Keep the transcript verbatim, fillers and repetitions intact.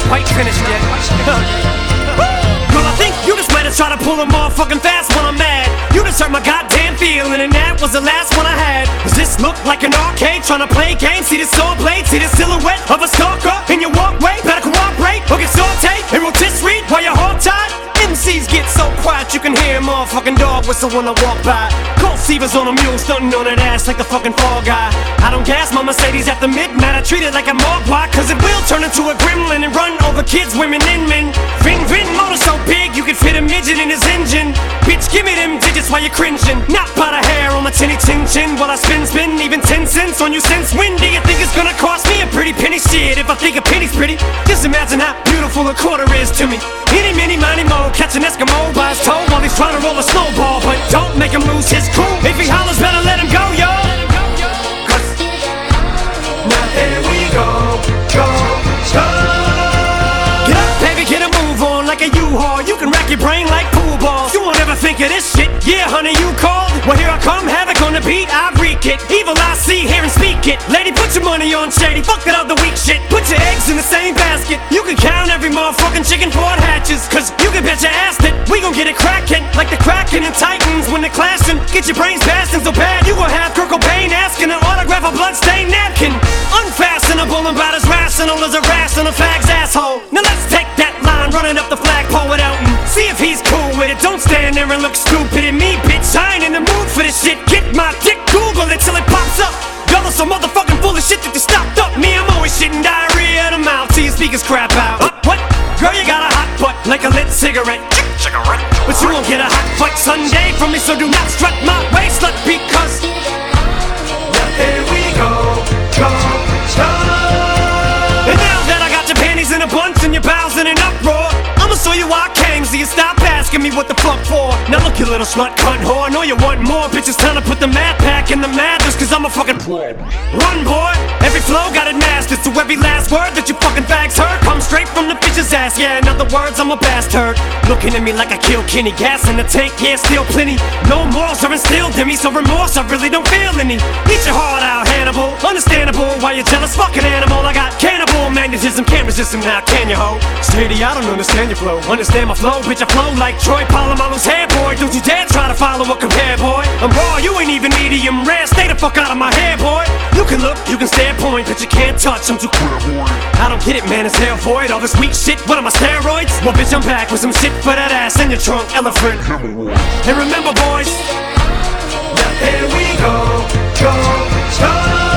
quite finished yet. Girl, I think you just might have tried to pull a motherfucking fast when I'm mad. You just hurt my goddamn feeling, and that was the last one I had. Does this look like an arcade trying to play games? See this saw blade, see the silhouette of a stalker in your walkway? Better cooperate or get sauteed and rotisserie while you're hog-tied. M Cs get so quiet you can hear a motherfucking dog whistle when I walk by. Cold Seavers on a mule, stunting on that ass like the fucking fall guy. I don't gas my Mercedes after midnight, I treat it like a mogwai, cause it will turn into a gremlin and run over kids, women, and men. Vin Vin motor so big you can fit a midget in his engine. Bitch, give me them digits while you're cringing. Not by the hair on my chinny chin chin while I spin spin, even ten cents on you since when do you think it's gonna cost me a pretty penny? Shit, if I think a penny's pretty, just imagine how beautiful a quarter is to me. Any, mini, miny, mo, catch an Eskimo by his toe while he's trying to roll a snowball. But don't make him lose his cool. If he hollers, better let him go, yo. Cause now here we go, go, go. Get up, baby, get a move on like a U-Haul. You can rack your brain like pool balls. You won't ever think of this shit. Yeah, honey, you called. Well, here I come, havoc on the beat. I wreak it. Evil I see, hear and speak it. Lady, put your money on shady. Fuck that other weak shit. Put your eggs in the same basket. You can count every motherfucking chicken before it hatches. Cause you can bet your ass that we gon' get it crackin'. Like the Kraken and Titans when they're clashing. Get your brains blasting so bad you gon' have Kurt Cobain asking an autograph a bloodstained napkin. Unfastenable and about as rational as a rational fag's asshole. Now let's take that line running up the flagpole with Elton. See if he's cool with it. Don't stand there and look stupid at me, bitch. I ain't in the mood for this shit. Get my dick, Google it till it pops up. Y'all are so motherfucking full of shit that you stopped up. Me, I'm always shitting diarrhea in the mouth till your speakers crap out. Uh, what? Girl, you got a hot butt like a lit cigarette. Cigarette. But you won't get a hot butt Sunday from me, so do not strut my waist, slut, because now here we go, go, go. And now that I got your panties in a bunch and your bowels in an uproar, I'ma show you why I came, so you stop asking me what the fuck for. Now look, you little slut, cunt whore, I know you want more. Bitch, it's time to put the mad pack in the madness, cause I'm a fucking pro. Run, boy, every flow got it mastered, so every last word that you fucking fags heard comes straight from the bitch's ass. Yeah, in other words, I'm a bastard. Looking at me like I killed Kenny. Gas in the tank, yeah, still plenty. No morals are instilled in me, so remorse I really don't feel any. Eat your heart out, Hannibal. Understandable why you're jealous, fucking animal. I got cannibal magnetism, can't resist him now, can you, ho? Steady, I don't understand your flow. Understand my flow, bitch, I flow like Troy Polamalu's hair, boy. Don't you dare try to follow or compare, boy. I'm raw, you ain't even medium rare. Stay the fuck out of my hair, boy. You can look, you can stare, point, but you can't touch, I'm too cool, boy. I don't get it, man, it's hell void. All this weak shit, what am I, steroids? Well, bitch, I'm back with some shit for that ass in your trunk, elephant. And remember, boys, now here we go, go, go.